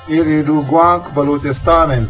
يريدوا قوانك بلوچستان انت.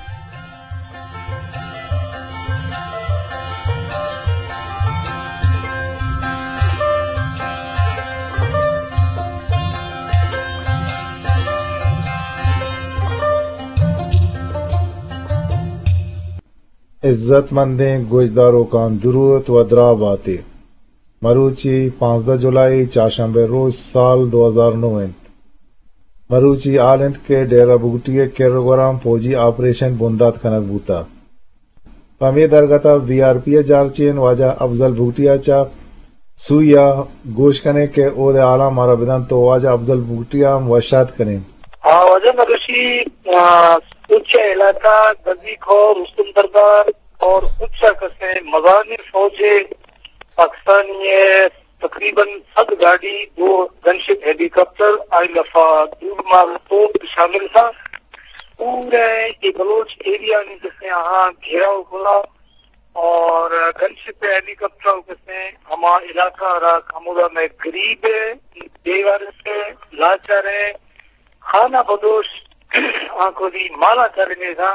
عزت مندیں گوجداروں کا درود و دراب آتے مروچی 15 جولائی چاشنبے روز سال 2009 مروچی آلند کے ڈیرہ بگٹی کیروگرام فوجی آپریشن بندات کنک بوتا پمی درگتا وی آر پی جارچین واجہ افضل بگٹیا چا سویا گوش کنے کے عہدے اعلیٰ مارا بدن تو واجہ افضل بگٹیا وشاد کنے واجہ مروچی اچھا علاقہ گزی کھور رستم دربار اور اچھا کسے مغانی فوج پاکستانی تقریباً 7 گاڑی 2 گنشپ ہیلی کاپٹر آئی لفا دور مال توپ شامل تھا. پورے یہ بلوچ ایریا نے جسے یہاں گھیراؤ کھلا اور گنشپ ہیلی کاپٹر کسے ہما علاقہ را کمودا میں قریب دیوار سے لاچار ہے خانہ بدوش آنکھوں دی مالا کرنے تھا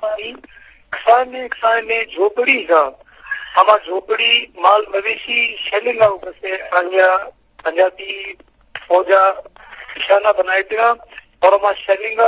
کسانے جھوپڑی تھا ہما جھوپڑی مال مویشی شیلنگا سے پنجابی فوجا نشانہ بنائے تھا اور ہما شیلنگا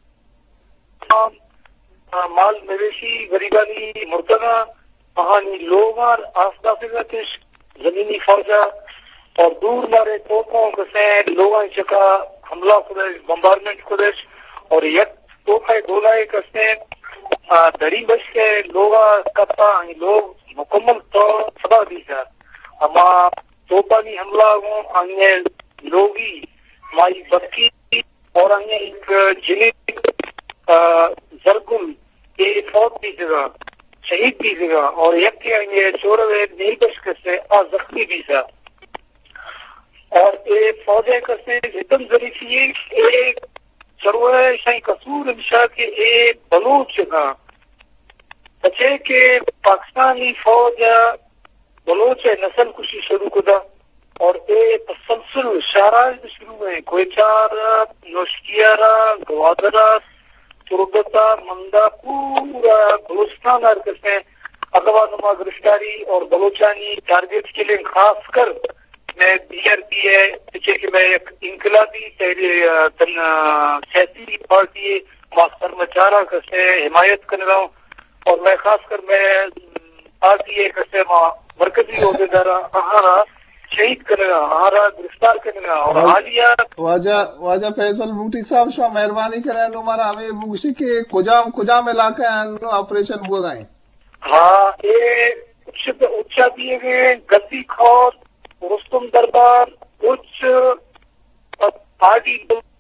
مال مویشی غریبانی مردگا وہانی لوگار آسدافی تش زمینی فوجا اور دور مارے توپوں کسے لوگاں چکا حملہ خودش بمبارمنٹ خودش اور یک توپے گولائے کسے دری بچ کے لوگا کپا لوگ مکمل طور سبا دی تھا اما توپانی حملہ ہوں آنگے لوگی مائی بکی اور آنگے ایک جنیک زرگل کے فوت بھی جگہ شہید بھی جگہ اور یک کے آنگے چوروے نیل بچ کسے زخمی بھی تھا اور اے فوجے کسے جتن ظریفی ایک چروے شاہی قصور انشاء کے اے بلوچ کا بچے کہ پاکستانی فوج بلوچ نسل کشی شروع کدا اور اے تسلسل شہراز شروع ہیں کوئچار نوشکیارا گوادرا تربتا مندا پورا بلوچستان کسے اغوا نما گرفتاری اور بلوچانی ٹارگیٹ کے لیے خاص کر میں بی آر پی ہے پیچھے کہ میں ایک انقلابی سیاسی پارٹی ماستر مچارا کسے حمایت کر رہا ہوں اور میں خاص کر میں پارٹی ہے کسے مرکزی عہدے دارا آہارا شہید کر رہا آہارا گرفتار کر رہا اور حالیہ واجہ فیصل بوٹی صاحب شاہ مہربانی کریں ہمارا ہمیں بوشی کے کجام علاقہ ہیں آپریشن ہو گئے ہاں یہ اچھا دیے گئے گزی کھور رستم دربار کچھ پارٹی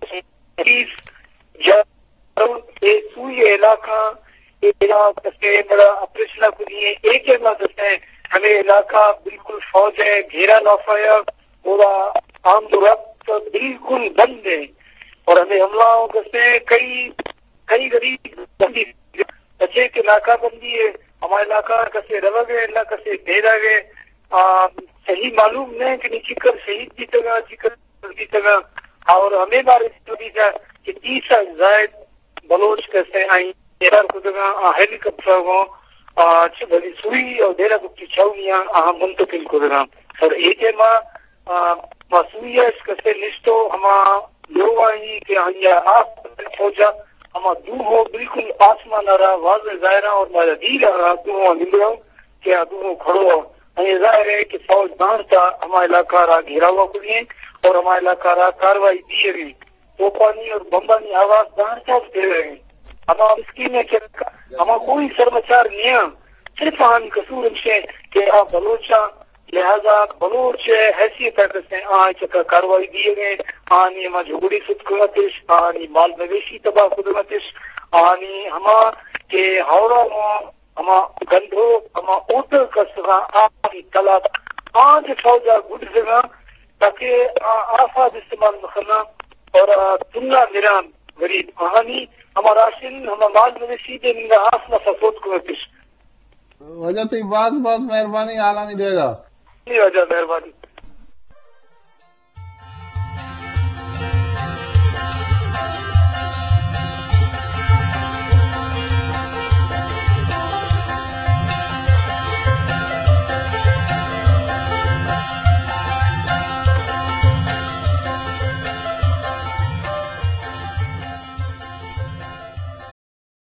سوئی علاقہ بڑا آپریشن کو لیے ایک علاقہ ہمیں علاقہ بالکل فوج ہے گھیرا لافایا پورا عام ربط بالکل بند ہے اور ہمیں حملہ سے کئی غریب بچے کے علاقہ بندی ہے ہمارا علاقہ کسے روا گئے علاقہ سے بھیجا گئے صحیح معلوم نہیں کہ چکر شہید کی جگہ چکر کی جگہ اور ہمیں بارے تھا کہ 30 سال زائد بلوچ کیسے آئی کو جگہ ہیلی کاپٹر کو بھلی سوئی اور ڈیرا بکتی چھاؤنیاں منتقل کو جگہ سر ایک ہے ماں سوئی ہے اس کیسے لسٹو ہما لوگ آئی کہ آپ پہنچا ہما دو ہو بالکل آسمان آ رہا واضح ظاہرہ اور مارا دیر آ رہا دو نمبر کہ دو کھڑو ظاہر ہے کہ فوج دان تھا ہمارا علاقہ را گھیرا ہوا کو لیے اور ہمارا علاقہ را کاروائی دی گئی توپانی اور بمبانی آواز دان تھا دے رہے ہیں ہما اسکیم ہما کوئی سرمچار نہیں صرف ہم قصور سے کہ آپ بلوچا لہذا بلوچ حیثیت سے چکا کاروائی دیے گئے آنی ہما جھگڑی ستکتش آنی مال مویشی تباہ خدمتش آنی ہما کہ ہاورا ہما گندھو ہما اوٹر کا سگا آنی طلب آج فوجا گڈ سگا تاکہ آفاد استعمال مخنا اور تنگا نرام غریب آنی ہما راشن ہما مال مویشی دے نگا آس نفسوت کنتش وجہ تی باز مہربانی آلانی دے گا وجہ مہربانی